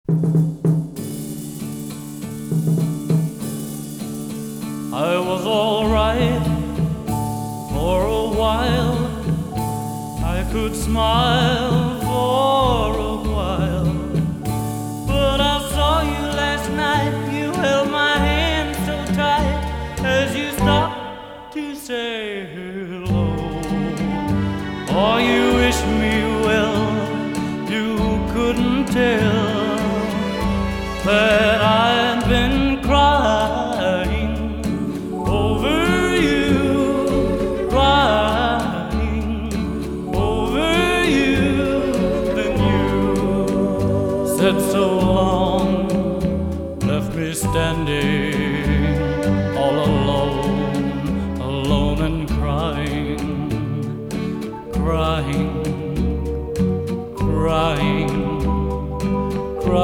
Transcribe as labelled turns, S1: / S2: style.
S1: I was all right for a while. I could smile for a while. But I saw you last night. You held my hand so tight as you stopped to say hello. Oh, you wished me well. You couldn't tell that I'd been crying over you, crying over you. Then you said so long, left me standing all alone, alone and crying, crying.